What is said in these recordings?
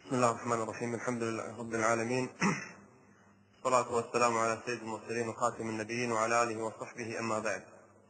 بسم الله الرحمن الرحيم. الحمد لله رب العالمين، والصلاة والسلام على سيد المرسلين وخاتم النبيين وعلى آله وصحبه. أما بعد،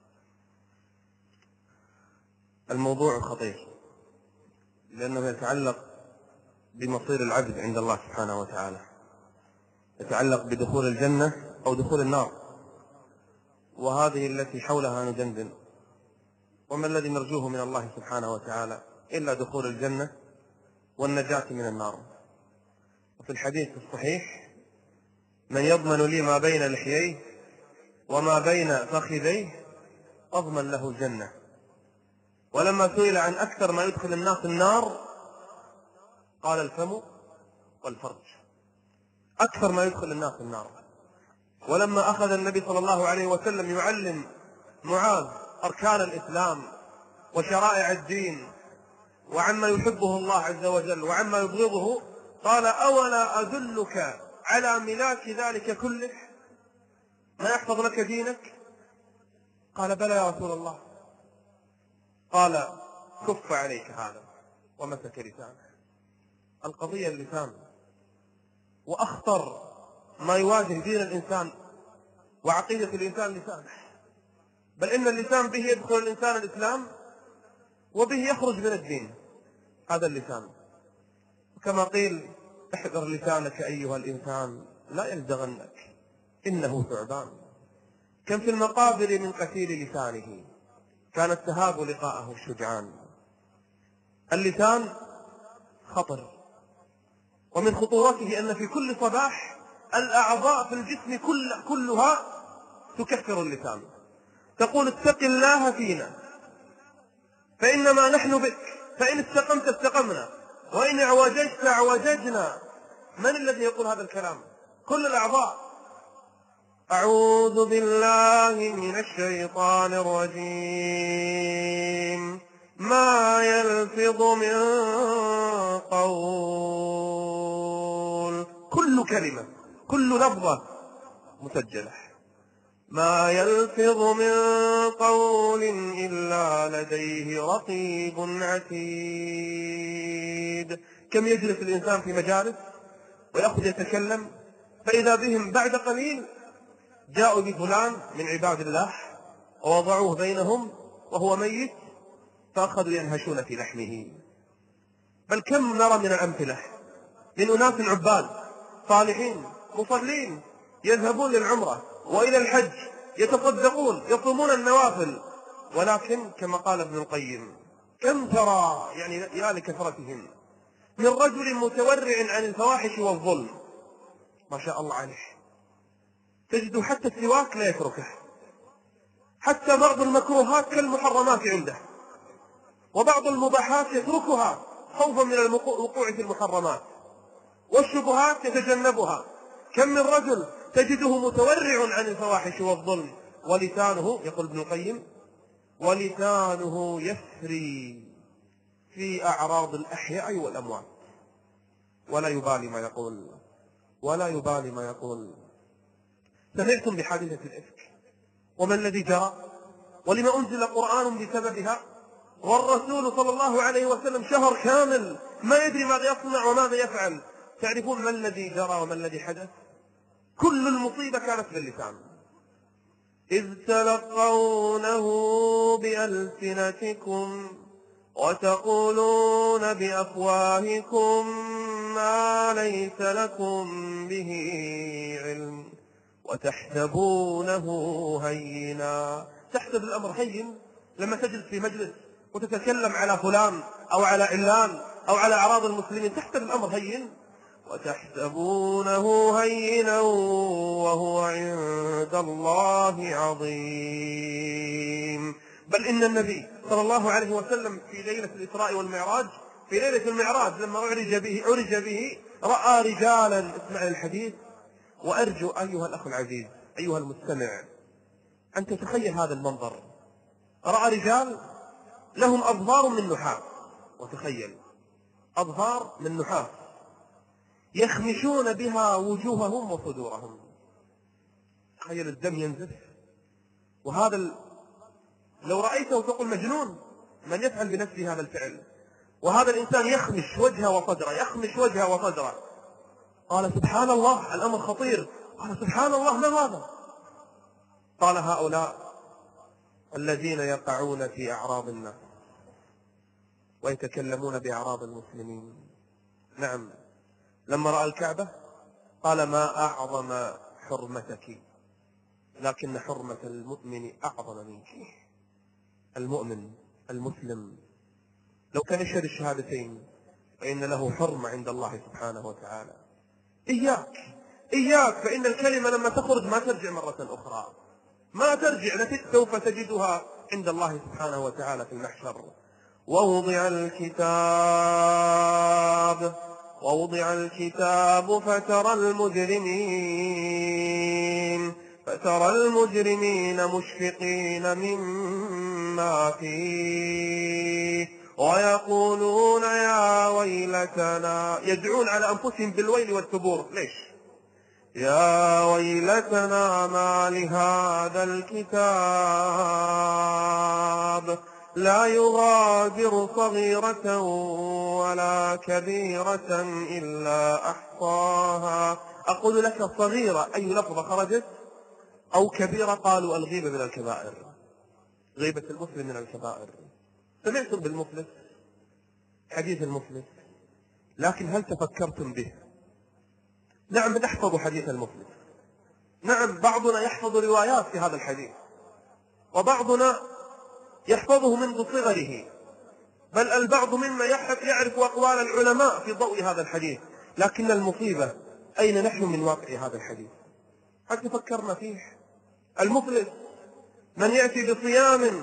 الموضوع خطير لأنه يتعلق بمصير العبد عند الله سبحانه وتعالى، يتعلق بدخول الجنة أو دخول النار، وهذه التي حولها ندندن. وما الذي نرجوه من الله سبحانه وتعالى إلا دخول الجنة والنجاة من النار. وفي الحديث الصحيح: من يضمن لي ما بين لحييه وما بين فخذيه أضمن له الجنة. ولما سئل عن أكثر ما يدخل الناس النار قال: الفم والفرج، أكثر ما يدخل الناس النار. ولما أخذ النبي صلى الله عليه وسلم يعلم معاذ أركان الإسلام وشرائع الدين وعما يحبه الله عز وجل وعما يبغضه، قال: أولا أدلك على ملاك ذلك كله، ما يحفظ لك دينك؟ قال: بلى يا رسول الله. قال: كف عليك هذا، ومسك لسانه. القضية اللسان، وأخطر ما يواجه دين الإنسان وعقيدة الإنسان لسانه، بل إن اللسان به يدخل الإنسان الإسلام وبه يخرج من الدين، هذا اللسان. وكما قيل: احذر لسانك أيها الإنسان لا يلدغنك إنه ثعبان. كم في المقابر من قتيل لسانه كانت تهاب لقاءه الشجعان. اللسان خطر، ومن خطورته أن في كل صباح الأعضاء في الجسم كلها تكفر اللسان، تقول: اتق الله فينا فإنما نحن بك، فإن استقمت استقمنا وإن اعوججت اعوججنا. من الذي يقول هذا الكلام؟ كل الأعضاء. أعوذ بالله من الشيطان الرجيم. ما يلفظ من قول، كل كلمة كل لفظة مسجلة. ما يلفظ من قول إلا لديه رقيب عتيد. كم يجلس الإنسان في مجالس ويأخذ يتكلم، فإذا بهم بعد قليل جاءوا بفلان من عباد الله ووضعوه بينهم وهو ميت، فأخذوا ينهشون في لحمه. بل كم نرى من الأمثلة من أناس عباد صالحين مصلين يذهبون للعمرة وإلى الحج، يتصدقون يصومون النوافل، ولكن كما قال ابن القيم: كم ترى، يعني يا لكثرتهم، من رجل متورع عن الفواحش والظلم ما شاء الله عليه، تجد حتى السواك لا يتركه، حتى بعض المكروهات كالمحرمات عنده، وبعض المباحات يتركها خوفا من الوقوع في المحرمات، والشبهات يتجنبها. كم من رجل تجده متورع عن الفواحش والظلم، ولسانه، يقول ابن القيم: ولسانه يسري في أعراض الأحياء والأموات، ولا يبالي ما يقول، ولا يبالي ما يقول. سمعتم بحادثة الإفك وما الذي جرى، ولما أنزل قرآن بسببها، والرسول صلى الله عليه وسلم شهر كامل ما يدري ماذا يصنع وماذا يفعل. تعرفون ما الذي جرى وما الذي حدث؟ كل المصيبة كانت باللسان. إذ تلقونه بألسنتكم وتقولون بأفواهكم ما ليس لكم به علم وتحسبونه هينا. تحسب الأمر هين لما تجلس في مجلس وتتكلم على فلان أو على علان أو على أعراض المسلمين، تحسب الأمر هين. وتحسبونه هينا وهو عند الله عظيم. بل إن النبي صلى الله عليه وسلم في ليلة الإسراء والمعراج، في ليلة المعراج لما عرج به رأى رجالا، اسمع الحديث، وأرجو أيها الأخ العزيز أيها المستمع أن تتخيل هذا المنظر. رأى رجال لهم أظفار من نحاس، وتخيل أظفار من نحاس يخمشون بها وجوههم وصدورهم. تخيل الدم ينزف، وهذا لو رأيته تقول مجنون، من يفعل بنفسه هذا الفعل؟ وهذا الإنسان يخمش وجهه وصدره، يخمش وجهه وصدره. قال سبحان الله، الأمر خطير. قال سبحان الله، ما هذا؟ قال هؤلاء الذين يقعون في أعراض الناس ويتكلمون بأعراض المسلمين. نعم، لما رأى الكعبة قال ما أعظم حرمتك، لكن حرمة المؤمن أعظم منك. المؤمن المسلم لو كان يشهد الشهادتين فإن له حرمة عند الله سبحانه وتعالى. إياك فإن الكلمة لما تخرج ما ترجع مرة أخرى، ما ترجع، سوف تجدها عند الله سبحانه وتعالى في المحشر. ووضع الكتاب فترى المجرمين مشفقين مما فيه ويقولون يا ويلتنا، يدعون على أنفسهم بالويل والثبور. ليش؟ يا ويلتنا ما لهذا الكتاب لا يغادر صغيرة ولا كبيرة إلا أحصاها. أقول لك صغيرة أي لفظة خرجت، أو كبيرة قالوا الغيبة من الكبائر، غيبة المسلم من الكبائر. سمعتم بالمفلس، حديث المفلس، لكن هل تفكرتم به؟ نعم نحفظ حديث المفلس، نعم بعضنا يحفظ روايات في هذا الحديث، وبعضنا يحفظه منذ صغره، بل البعض منا يعرف أقوال العلماء في ضوء هذا الحديث. لكن المصيبة أين نحن من واقع هذا الحديث؟ هل تفكرنا فيه؟ المفلس من يأتي بصيام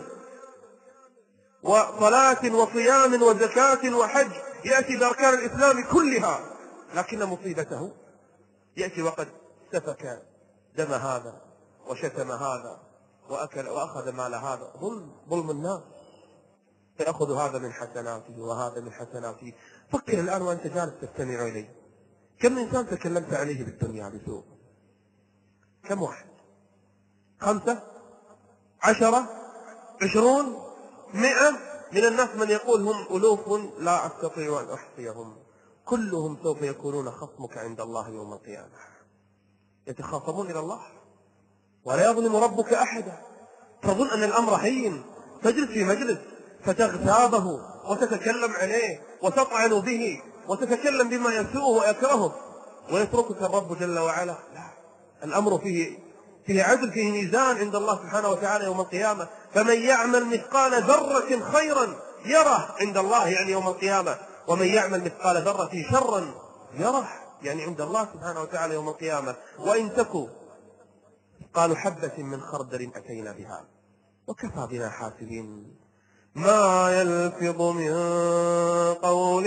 وصلاة وصيام وزكاة وحج، يأتي بأركان الإسلام كلها، لكن مصيبته يأتي وقد سفك دم هذا وشتم هذا وأكل وأخذ مال هذا. ظلم الناس، فيأخذ هذا من حسناته وهذا من حسناته. فكر الآن وأنت جالس تستمع إلي، كم إنسان تكلمت عليه بالدنيا بسوء؟ كم واحد؟ 5 10 20 100 من الناس من يقول هم ألوف لا أستطيع أن أحصيهم، كلهم سوف يكونون خصمك عند الله يوم القيامة. يتخاصمون إلى الله ولا يظلم ربك أحدا. تظن أن الأمر هين، تجلس في مجلس فتغتابه وتتكلم عليه وتطعن به وتتكلم بما يسوءه ويكرهه ويتركك الرب جل وعلا؟ لا، الأمر فيه عدل، فيه ميزان عند الله سبحانه وتعالى يوم القيامة. فمن يعمل مثقال ذرة خيرا يره عند الله يعني يوم القيامة، ومن يعمل مثقال ذرة شرا يره يعني عند الله سبحانه وتعالى يوم القيامة. وإن تكوا قالوا حبة من خردل أتينا بها وكفى بنا حاسبين. ما يلفظ من قول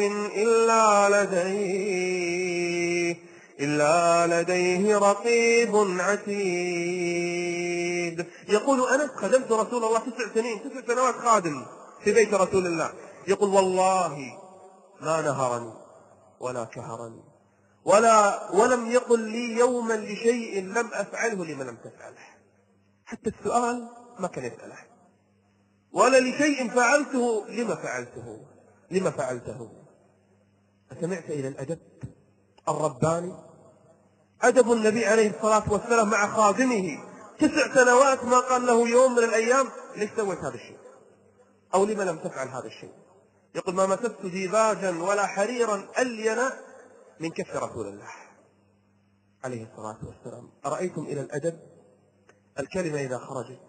إلا لديه رقيب عتيد. يقول أنس خدمت رسول الله 9 سنوات خادم في بيت رسول الله، يقول والله ما نهرني ولا كهرني ولم يقل لي يوما لشيء لم أفعله لما لم تفعله. حتى السؤال ما كان يسأله، ولا لشيء فعلته لما فعلته. أسمعت إلى الأدب الرباني، أدب النبي عليه الصلاة والسلام مع خادمه 9 سنوات ما قال له يوم من الأيام ليش سويت هذا الشيء أو لما لم تفعل هذا الشيء. يقول ما مسست ديباجا ولا حريرا ألين من كف رسول الله عليه الصلاة والسلام. أرأيتم إلى الأدب؟ الكلمة إذا خرجت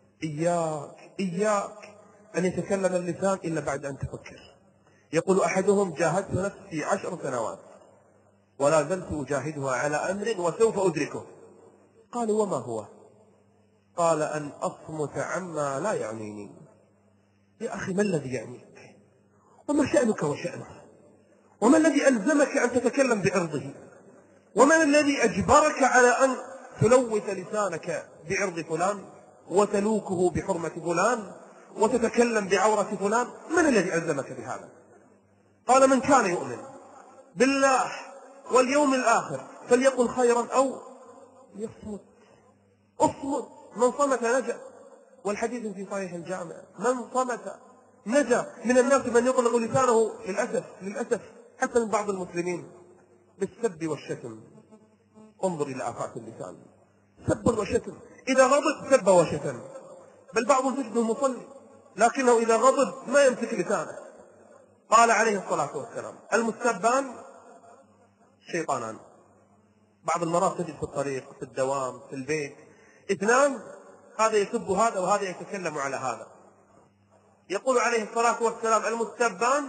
إياك أن يتكلم اللسان إلا بعد أن تفكر. يقول أحدهم جاهدت نفسي 10 سنوات ولا زلت أجاهدها على أمر وسوف أدركه. قالوا وما هو؟ قال أن أصمت عما لا يعنيني. يا أخي ما الذي يعنيك؟ وما شأنك وشأنه؟ وما الذي ألزمك أن تتكلم بعرضه؟ وما الذي أجبرك على أن تلوث لسانك بعرض فلان وتلوكه بحرمة فلان وتتكلم بعورة فلان؟ من الذي ألزمك بهذا؟ قال من كان يؤمن بالله واليوم الآخر فليقل خيرا أو يصمت. أصمت، من صمت نجا. والحديث في صحيح الجامع من صمت نجا من الناس من يطلق لسانه للأسف حتى من بعض المسلمين بالسب والشتم. انظر إلى آفات اللسان، سب وشتم، إذا غضب سب وشتم، بل بعضهم تجده مصلي لكنه إذا غضب ما يمسك لسانه. قال عليه الصلاة والسلام: المستبان شيطانان. بعض المرات تجد في الطريق، في الدوام، في البيت، اثنان، هذا يسب هذا وهذا يتكلم على هذا. يقول عليه الصلاة والسلام: المستبان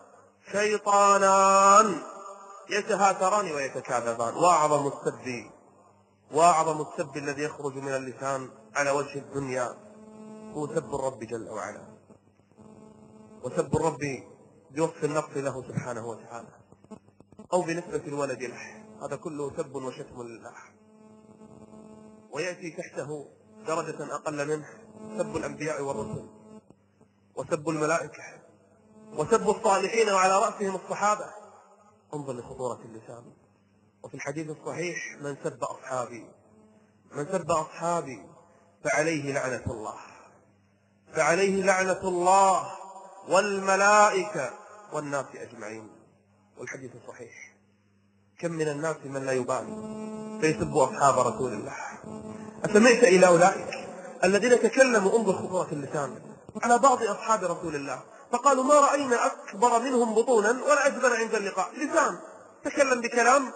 شيطانان يتهاتران ويتكاذبان. وأعظم السب الذي يخرج من اللسان على وجه الدنيا هو سب الرب جل وعلا، وسب الرب بوصف النقص له سبحانه وتعالى أو بنسبة الولد له، هذا كله سب وشتم لله. ويأتي تحته درجة أقل منه سب الأنبياء والرسل، وسب الملائكة، وسب الصالحين وعلى رأسهم الصحابة. انظر لخطورة اللسان. وفي الحديث الصحيح: من سب أصحابي فعليه لعنة الله والملائكة والناس أجمعين. والحديث صحيح. كم من الناس من لا يبالي فيسب أصحاب رسول الله. أسمعت إلى أولئك الذين تكلموا، انظر خطورة اللسان، على بعض أصحاب رسول الله فقالوا: ما رأينا أكبر منهم بطونا ولا أجبن عند اللقاء. لسان تكلم بكلام،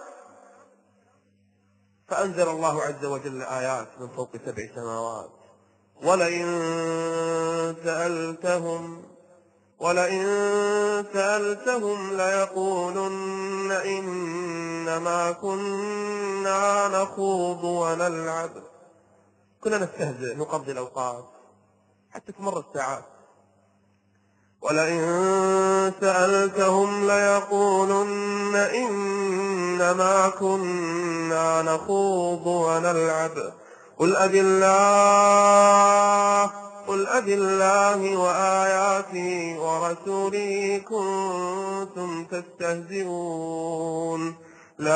فأنزل الله عز وجل آيات من فوق 7 سماوات: ولئن سألتهم ليقولن إنما كنا نخوض ونلعب. كنا نستهزئ، نقضي الأوقات حتى تمر الساعات. ولئن سألتهم ليقولن إنما كنا نخوض ونلعب قل أبي الله وآياته ورسوله كنتم تستهزئون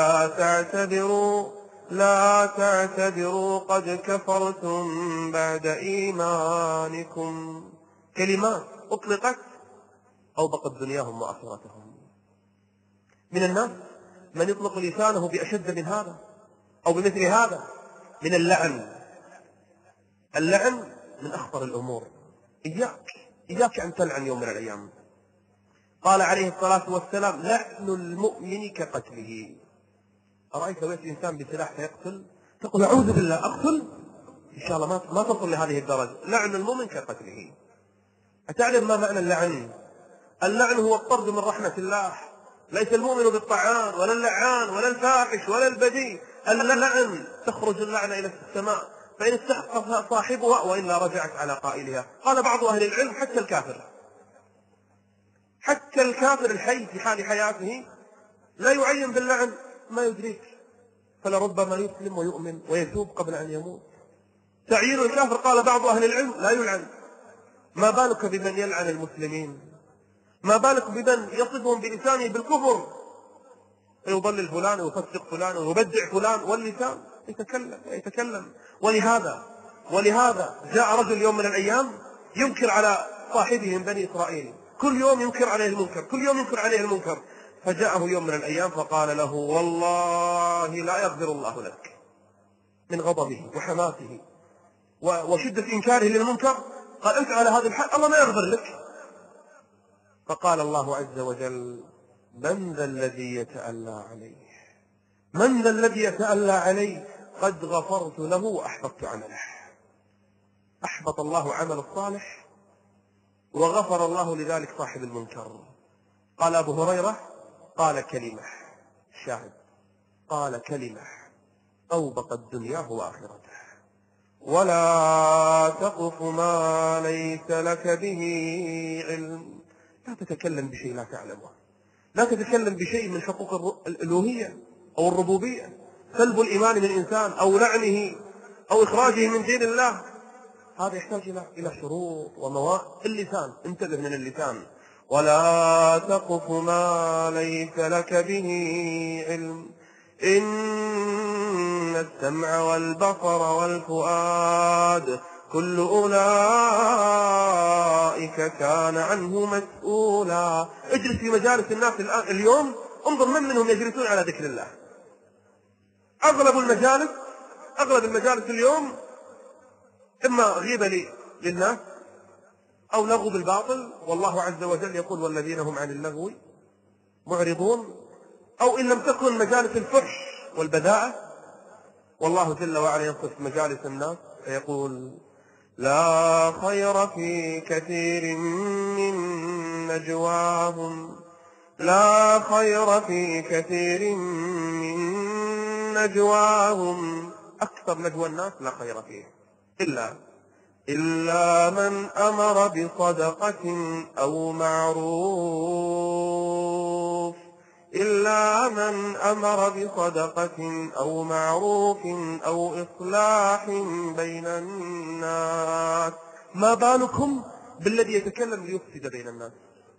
لا تعتذروا قد كفرتم بعد إيمانكم. كلمات أطلقت أوبقت دنياهم وآخرتهم. من الناس من يطلق لسانه بأشد من هذا أو بمثل هذا من اللعن من أخطر الأمور. إياك أن تلعن يوم من الأيام. قال عليه الصلاة والسلام: لعن المؤمن كقتله. أرأيت لو يأتي إنسان بسلاح فيقتل تقول: أعوذ بالله، أقتل؟ إن شاء الله ما تصل لهذه الدرجة. لعن المؤمن كقتله. أتعلم ما معنى اللعن؟ اللعن هو الطرد من رحمة الله. ليس المؤمن بالطعان ولا اللعان ولا الفاحش ولا البذيء. اللعن تخرج اللعنة إلى السماء فإن استحقها صاحبها وإلا رجعت على قائلها. قال بعض أهل العلم: حتى الكافر الحي في حال حياته لا يعين باللعن، ما يدريك، فلربما يسلم ويؤمن ويتوب قبل أن يموت. تعيين الكافر قال بعض أهل العلم لا يلعن. ما بالك بمن يلعن المسلمين؟ ما بالك بمن يصفهم بلسانه بالكفر، فيضلل فلان ويفسق فلان ويبدع فلان، واللسان يتكلم. ولهذا جاء رجل يوم من الأيام ينكر على صاحبه من بني إسرائيل، كل يوم ينكر عليه المنكر، فجاءه يوم من الأيام فقال له: والله لا يغفر الله لك. من غضبه وحماسه وشدة إنكاره للمنكر قال: أنت على هذا الحال الله ما يغفر لك. فقال الله عز وجل: من ذا الذي يتألى عليه قد غفرت له وأحبطت عمله. أحبط الله عمل الصالح وغفر الله لذلك صاحب المنكر. قال أبو هريرة: قال كلمة أوبقت دنياه وآخرته: ولا تقف ما ليس لك به علم. لا تتكلم بشيء لا تعلمه، لا تتكلم بشيء من حقوق الألوهية أو الربوبية، سلب الإيمان من إنسان أو لعنه أو إخراجه من دين الله. هذا يحتاج إلى شروط ومواعظ. اللسان، انتبه من اللسان. ولا تقف ما ليس لك به علم إن السمع والبصر والفؤاد كل أولئك كان عنه مسؤولا. اجلس في مجالس الناس اليوم، انظر من منهم يجلسون على ذكر الله. أغلب المجالس اليوم إما غيبة للناس أو لغو بالباطل، والله عز وجل يقول والذين هم عن اللغو معرضون، أو إن لم تكن مجالس الفحش والبذاءة. والله جل وعلا يصف مجالس الناس فيقول لا خير في كثير من نجواهم، لا خير في كثير من نجواهم، أكثر نجوى الناس لا خير فيه إلا من أمر بصدقة أو معروف، إلا من أمر بصدقة أو معروف أو إصلاح بين الناس. ما بالكم بالذي يتكلم ليفسد بين الناس،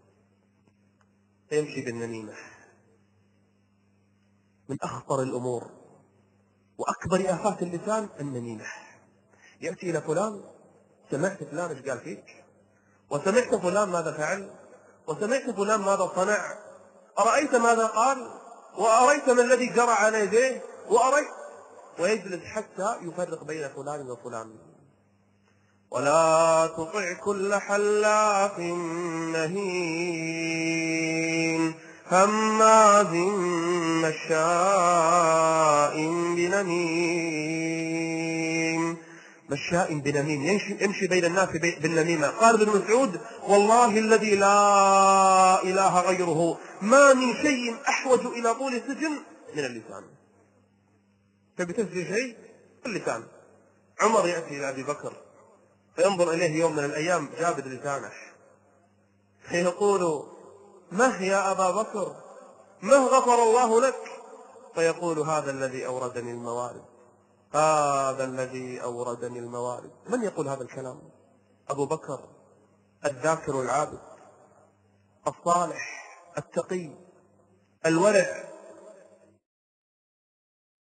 يمشي بالنميمة. من أخطر الأمور وأكبر آفات اللسان النميمة. يأتي إلى فلان، سمعت فلان ايش قال فيك، وسمعت فلان ماذا فعل، وسمعت فلان ماذا صنع، أرأيت ماذا قال، وأريت ما الذي جرى على يديه، ويجلس حتى يفرق بين فلان وفلان. ولا تطع كل حلاف مهين هماز مشاء بنميم، يمشي بين الناس بالنميمة. قال ابن مسعود والله الذي لا إله غيره ما من شيء أحوج إلى طول السجن من اللسان. تبي تسجن شيء اللسان. عمر يأتي إلى أبي بكر فينظر إليه يوم من الأيام جابد لسانه فيقول مه يا أبا بكر، مه غفر الله لك؟ فيقول هذا الذي أوردني الموارد، هذا الذي أوردني الموارد. من يقول هذا الكلام؟ أبو بكر الذاكر العابد الصالح التقي الورع